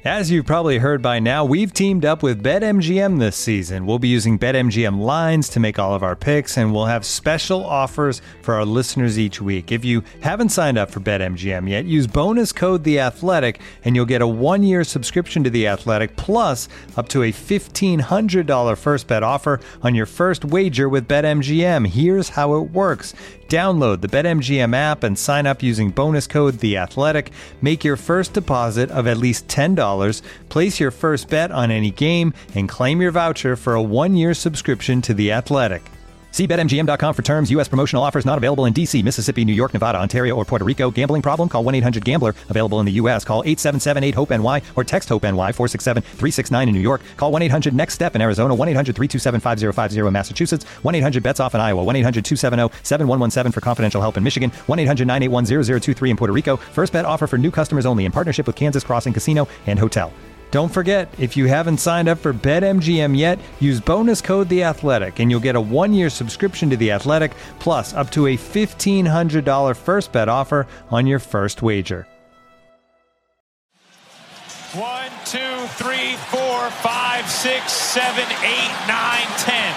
As you've probably heard by now, we've teamed up with BetMGM this season. We'll be using BetMGM lines to make all of our picks, and we'll have special offers for our listeners each week. If you haven't signed up for BetMGM yet, use bonus code The Athletic, and you'll get a 1-year subscription to The Athletic, plus up to a $1,500 first bet offer on your first wager with BetMGM. Here's how it works. Download the BetMGM app and sign up using bonus code The Athletic. Make your first deposit of at least $10. Place your first bet on any game and claim your voucher for a 1-year subscription to The Athletic. See BetMGM.com for terms. U.S. promotional offers not available in D.C., Mississippi, New York, Nevada, Ontario, or Puerto Rico. Gambling problem? Call 1-800-GAMBLER. Available in the U.S. Call 877-8-HOPE-NY or text HOPE-NY 467-369 in New York. Call 1-800-NEXT-STEP in Arizona. 1-800-327-5050 in Massachusetts. 1-800-BETS-OFF in Iowa. 1-800-270-7117 for confidential help in Michigan. 1-800-981-0023 in Puerto Rico. First bet offer for new customers only in partnership with Kansas Crossing Casino and Hotel. Don't forget, if you haven't signed up for BetMGM yet, use bonus code The Athletic, and you'll get a 1-year subscription to The Athletic, plus up to a $1,500 first bet offer on your first wager. 1, 2, 3, 4, 5, 6, 7, 8, 9, 10.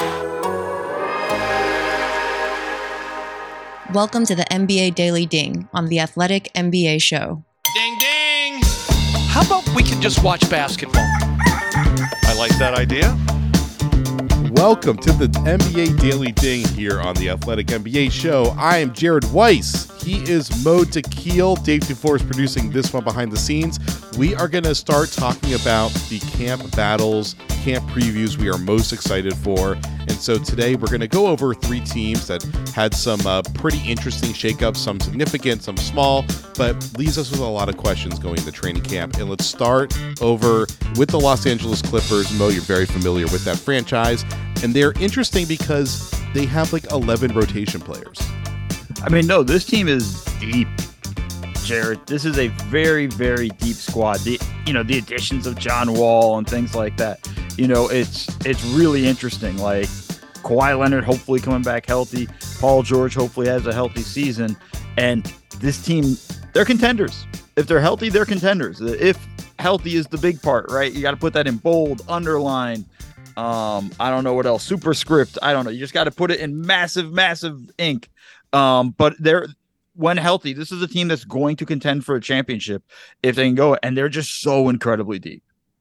Welcome to the NBA Daily Ding on the Athletic NBA Show. Ding, ding. How about we can just watch basketball? I like that idea. Welcome to the NBA Daily Ding here on the Athletic NBA Show. I am Jared Weiss. He is Mo Tequil. Dave Dufour is producing this one behind the scenes. We are going to start talking about the camp battles, camp previews we are most excited for. And so today we're going to go over 3 teams that had some pretty interesting shakeups, some significant, some small, but leaves us with a lot of questions going into training camp. And let's start over with the Los Angeles Clippers. Mo, you're very familiar with that franchise. And they're interesting because they have like 11 rotation players. I mean, no, this team is deep, Jared. This is a very, very deep squad. The additions of John Wall and things like that. It's really interesting. Like Kawhi Leonard hopefully coming back healthy. Paul George hopefully has a healthy season. And this team, they're contenders. If they're healthy, they're contenders. If healthy is the big part, right? You got to put that in bold, underline. I don't know what else. Superscript. I don't know. You just got to put it in massive, massive ink. But when healthy, this is a team that's going to contend for a championship if they can go, and they're just so incredibly deep.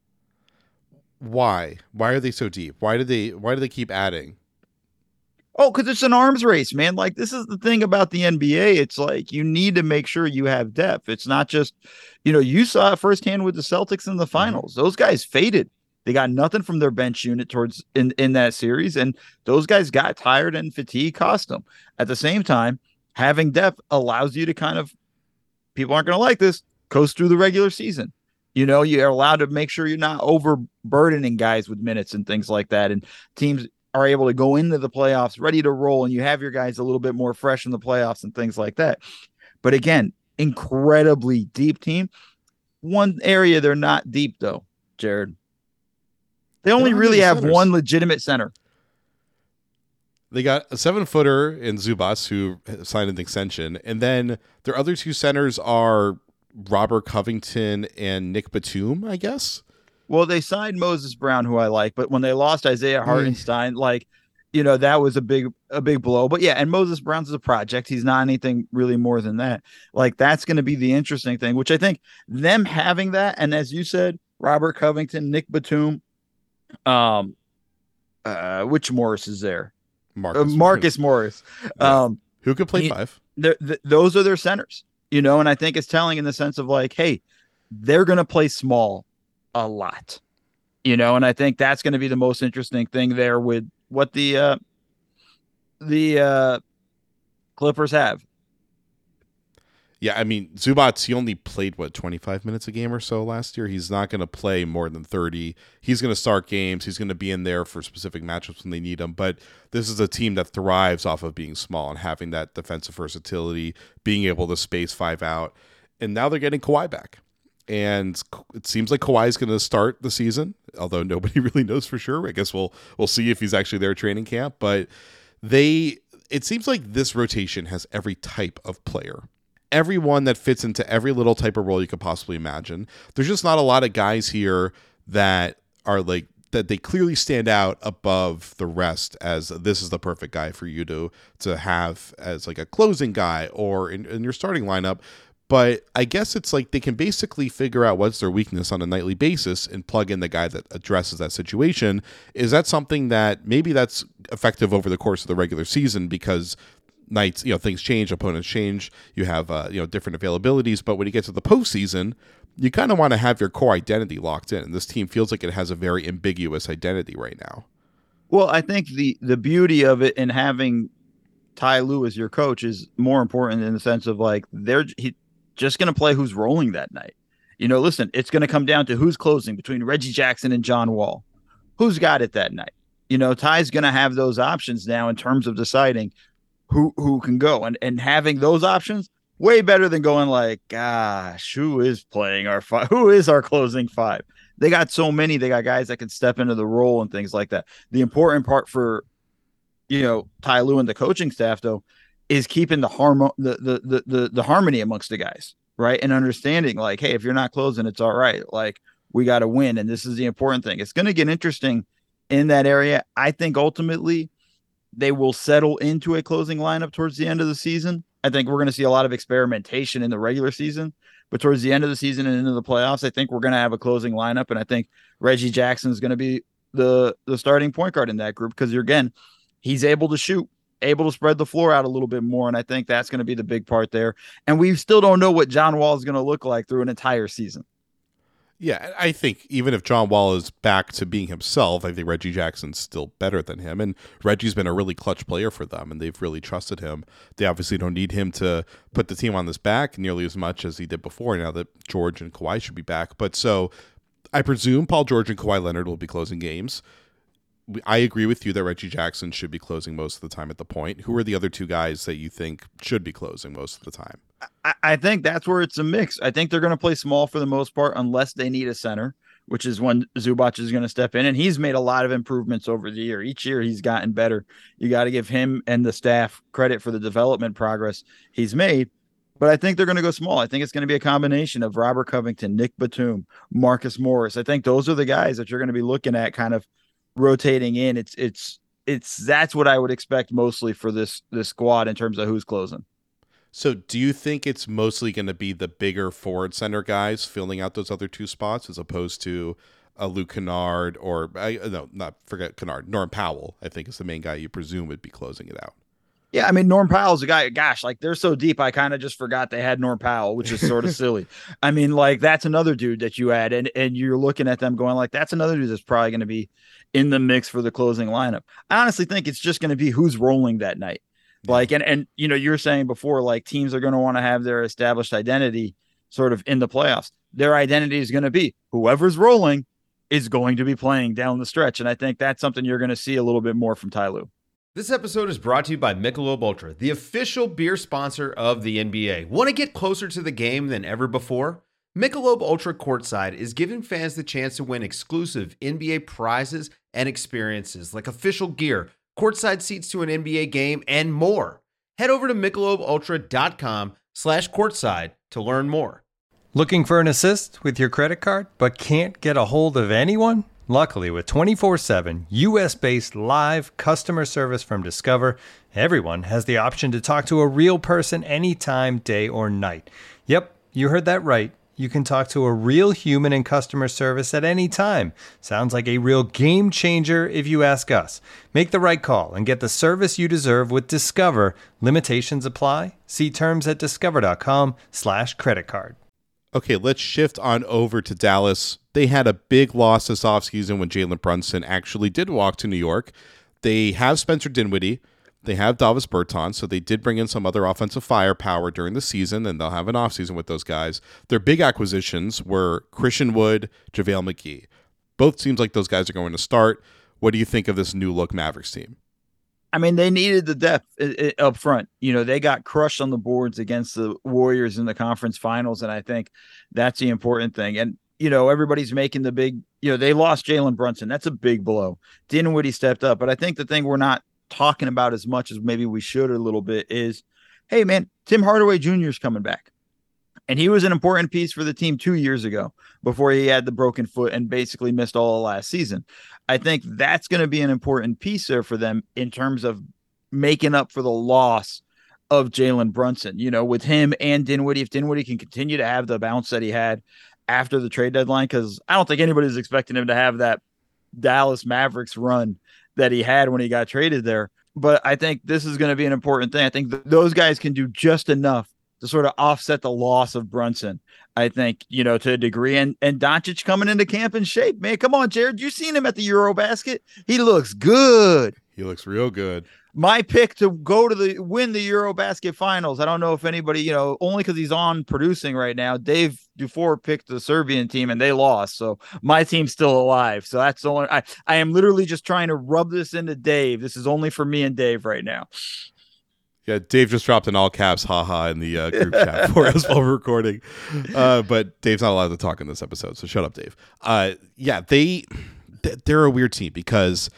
Why are they so deep? Why do they keep adding? Oh, because it's an arms race, man. Like, this is the thing about the NBA. It's like you need to make sure you have depth. It's not just, you saw it firsthand with the Celtics in the finals. Those guys faded. They got nothing from their bench unit towards in that series, and those guys got tired, and fatigue cost them. At the same time, having depth allows you to kind of, people aren't going to like this, coast through the regular season. You're allowed to make sure you're not overburdening guys with minutes and things like that, and teams are able to go into the playoffs ready to roll, and you have your guys a little bit more fresh in the playoffs and things like that. But again, incredibly deep team. One area they're not deep, though, Jared. They only really have one legitimate center. They got a 7-footer in Zubas who signed an extension. And then their other 2 centers are Robert Covington and Nick Batum, I guess. Well, they signed Moses Brown, who I like, but when they lost Isaiah Hartenstein, that was a big blow. But yeah, and Moses Brown's a project. He's not anything really more than that. Like, that's going to be the interesting thing, which I think them having that, and as you said, Robert Covington, Nick Batum, which Morris is there? Marcus Morris. Who could play 5? Those are their centers, and I think it's telling in the sense of like, hey, they're going to play small a lot, and I think that's going to be the most interesting thing there with what the Clippers have. Yeah, I mean, Zubats, he only played, 25 minutes a game or so last year? He's not going to play more than 30. He's going to start games. He's going to be in there for specific matchups when they need him. But this is a team that thrives off of being small and having that defensive versatility, being able to space 5 out. And now they're getting Kawhi back. And it seems like Kawhi is going to start the season, although nobody really knows for sure. I guess we'll see if he's actually there at training camp. But it seems like this rotation has every type of player. everyone that fits into every little type of role you could possibly imagine. There's just not a lot of guys here that are like, that they clearly stand out above the rest as this is the perfect guy for you to have as like a closing guy or in your starting lineup. But I guess it's like they can basically figure out what's their weakness on a nightly basis and plug in the guy that addresses that situation. Is that something that maybe that's effective over the course of the regular season because nights, things change, opponents change, you have, different availabilities. But when you get to the postseason, you kind of want to have your core identity locked in. And this team feels like it has a very ambiguous identity right now. Well, I think the beauty of it in having Ty Lue as your coach is more important in the sense of like he's just going to play who's rolling that night. Listen, it's going to come down to who's closing between Reggie Jackson and John Wall. Who's got it that night? Ty's going to have those options now in terms of deciding who can go and having those options way better than going like, gosh, who is playing our five? Who is our closing five? They got so many. They got guys that can step into the role and things like that. The important part for Ty Lue and the coaching staff though is keeping the harmony amongst the guys, right? And understanding like, hey, if you're not closing, it's all right. Like we got to win, and this is the important thing. It's going to get interesting in that area. I think ultimately they will settle into a closing lineup towards the end of the season. I think we're going to see a lot of experimentation in the regular season, but towards the end of the season and into the playoffs, I think we're going to have a closing lineup. And I think Reggie Jackson is going to be the starting point guard in that group because he's able to shoot, able to spread the floor out a little bit more. And I think that's going to be the big part there. And we still don't know what John Wall is going to look like through an entire season. Yeah, I think even if John Wall is back to being himself, I think Reggie Jackson's still better than him. And Reggie's been a really clutch player for them, and they've really trusted him. They obviously don't need him to put the team on his back nearly as much as he did before, now that George and Kawhi should be back. But so I presume Paul George and Kawhi Leonard will be closing games. I agree with you that Reggie Jackson should be closing most of the time at the point. Who are the other two guys that you think should be closing most of the time? I think that's where it's a mix. I think they're going to play small for the most part, unless they need a center, which is when Zubac is going to step in. And he's made a lot of improvements over the year. Each year he's gotten better. You got to give him and the staff credit for the development progress he's made. But I think they're going to go small. I think it's going to be a combination of Robert Covington, Nick Batum, Marcus Morris. I think those are the guys that you're going to be looking at kind of rotating in. That's what I would expect mostly for this squad in terms of who's closing. So do you think it's mostly going to be the bigger forward center guys filling out those other two spots as opposed to a Luke Kennard or Kennard, Norm Powell, I think is the main guy you presume would be closing it out? Yeah, I mean, Norm Powell's a guy, gosh, like they're so deep, I kind of just forgot they had Norm Powell, which is sort of silly. I mean, like that's another dude that you add, and you're looking at them going like, that's another dude that's probably going to be in the mix for the closing lineup. I honestly think it's just going to be who's rolling that night. Like, and you're saying before, like teams are going to want to have their established identity sort of in the playoffs. Their identity is going to be whoever's rolling is going to be playing down the stretch. And I think that's something you're going to see a little bit more from Ty Lue. This episode is brought to you by Michelob Ultra, the official beer sponsor of the NBA. Want to get closer to the game than ever before? Michelob Ultra Courtside is giving fans the chance to win exclusive NBA prizes and experiences like official gear, courtside seats to an NBA game, and more. Head over to MichelobUltra.com/courtside to learn more. Looking for an assist with your credit card, but can't get a hold of anyone? Luckily, with 24/7 U.S.-based live customer service from Discover, everyone has the option to talk to a real person anytime, day or night. Yep, you heard that right. You can talk to a real human in customer service at any time. Sounds like a real game changer if you ask us. Make the right call and get the service you deserve with Discover. Limitations apply. See terms at discover.com/creditcard. Okay, let's shift on over to Dallas. They had a big loss this offseason when Jalen Brunson actually did walk to New York. They have Spencer Dinwiddie. They have Davis Bertans, so they did bring in some other offensive firepower during the season, and they'll have an offseason with those guys. Their big acquisitions were Christian Wood, JaVale McGee. Both seems like those guys are going to start. What do you think of this new look Mavericks team? I mean, they needed the depth up front. They got crushed on the boards against the Warriors in the conference finals, and I think that's the important thing. And, everybody's making the big, they lost Jalen Brunson. That's a big blow. Dinwiddie stepped up, but I think the thing we're not talking about as much as maybe we should a little bit is hey, man, Tim Hardaway Jr. is coming back. And he was an important piece for the team 2 years ago before he had the broken foot and basically missed all of last season. I think that's going to be an important piece there for them in terms of making up for the loss of Jalen Brunson, with him and Dinwiddie. If Dinwiddie can continue to have the bounce that he had after the trade deadline, because I don't think anybody's expecting him to have that Dallas Mavericks run that he had when he got traded there. But I think this is going to be an important thing. I think those guys can do just enough to sort of offset the loss of Brunson, I think, to a degree. And Doncic coming into camp in shape, man. Come on, Jared. You seen him at the Eurobasket? He looks good. He looks real good. My pick to go to win the Eurobasket finals. I don't know if anybody, only because he's on producing right now. Dave Dufour picked the Serbian team and they lost. So my team's still alive. So that's the only, I am literally just trying to rub this into Dave. This is only for me and Dave right now. Yeah, Dave just dropped an all caps haha in the group chat for us while we're recording. But Dave's not allowed to talk in this episode, so shut up, Dave. Yeah, they're a weird team because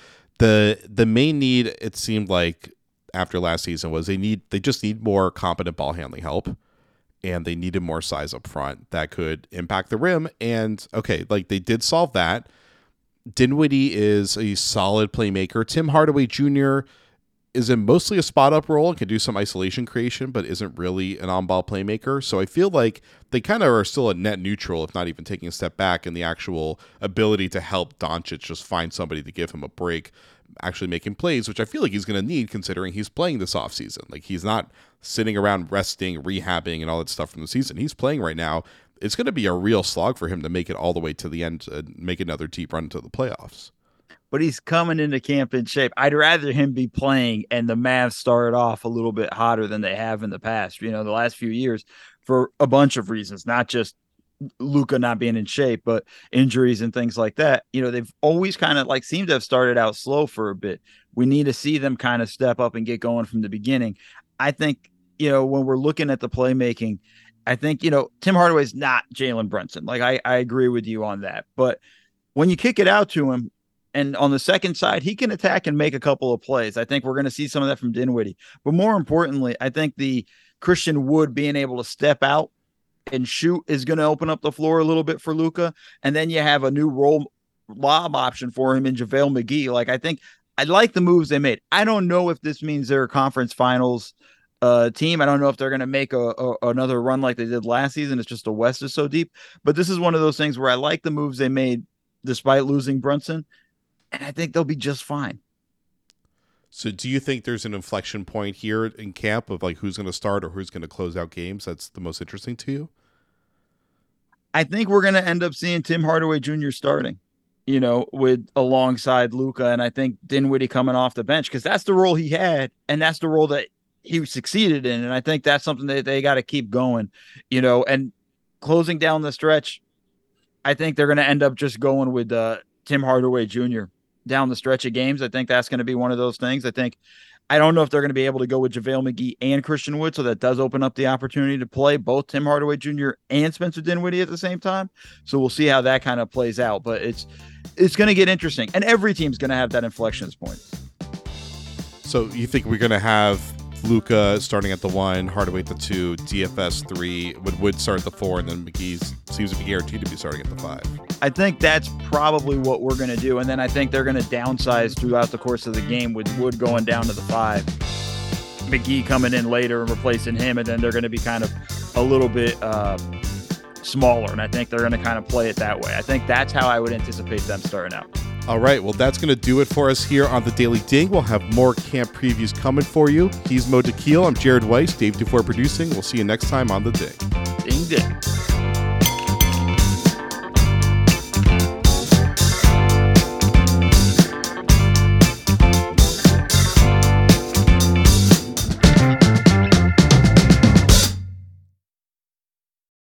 the main need, it seemed like after last season, was they just need more competent ball handling help, and they needed more size up front that could impact the rim. And okay, like they did solve that. Dinwiddie is a solid playmaker. Tim Hardaway Jr. is in mostly a spot up role and can do some isolation creation, but isn't really an on-ball playmaker. So I feel like they kind of are still a net neutral, if not even taking a step back in the actual ability to help Doncic just find somebody to give him a break, actually making plays, which I feel like he's going to need considering he's playing this offseason. Like he's not sitting around resting, rehabbing, and all that stuff from the season. He's playing right now. It's going to be a real slog for him to make it all the way to the end and make another deep run to the playoffs. But he's coming into camp in shape. I'd rather him be playing and the Mavs start off a little bit hotter than they have in the past, the last few years, for a bunch of reasons, not just Luka not being in shape, but injuries and things like that. They've always kind of like seemed to have started out slow for a bit. We need to see them kind of step up and get going from the beginning. I think, when we're looking at the playmaking, I think, Tim Hardaway's not Jalen Brunson. Like I agree with you on that. But when you kick it out to him, and on the second side, he can attack and make a couple of plays. I think we're going to see some of that from Dinwiddie. But more importantly, I think the Christian Wood being able to step out and shoot is going to open up the floor a little bit for Luka. And then you have a new roll lob option for him in JaVale McGee. Like, I think I like the moves they made. I don't know if this means they're a conference finals team. I don't know if they're going to make another run like they did last season. It's just the West is so deep. But this is one of those things where I like the moves they made despite losing Brunson. And I think they'll be just fine. So do you think there's an inflection point here in camp of like who's going to start or who's going to close out games that's the most interesting to you? I think we're going to end up seeing Tim Hardaway Jr. starting, with alongside Luka. And I think Dinwiddie coming off the bench because that's the role he had. And that's the role that he succeeded in. And I think that's something that they got to keep going, and closing down the stretch. I think they're going to end up just going with Tim Hardaway Jr. down the stretch of games. I think that's going to be one of those things. I don't know if they're going to be able to go with JaVale McGee and Christian Wood, so that does open up the opportunity to play both Tim Hardaway Jr. and Spencer Dinwiddie at the same time. So we'll see how that kind of plays out. But it's going to get interesting, and every team's going to have that inflection point. So you think we're going to have Luka starting at the 1, Hardaway at the 2, DFS 3, Wood start at the 4, and then McGee seems to be guaranteed to be starting at the 5. I think that's probably what we're going to do. And then I think they're going to downsize throughout the course of the game with Wood going down to the 5, McGee coming in later and replacing him. And then they're going to be kind of a little bit smaller. And I think they're going to kind of play it that way. I think that's how I would anticipate them starting out. All right. Well, that's going to do it for us here on the Daily Ding. We'll have more camp previews coming for you. He's Mo Dakhil. I'm Jared Weiss. Dave Dufour producing. We'll see you next time on the Ding. Ding, ding.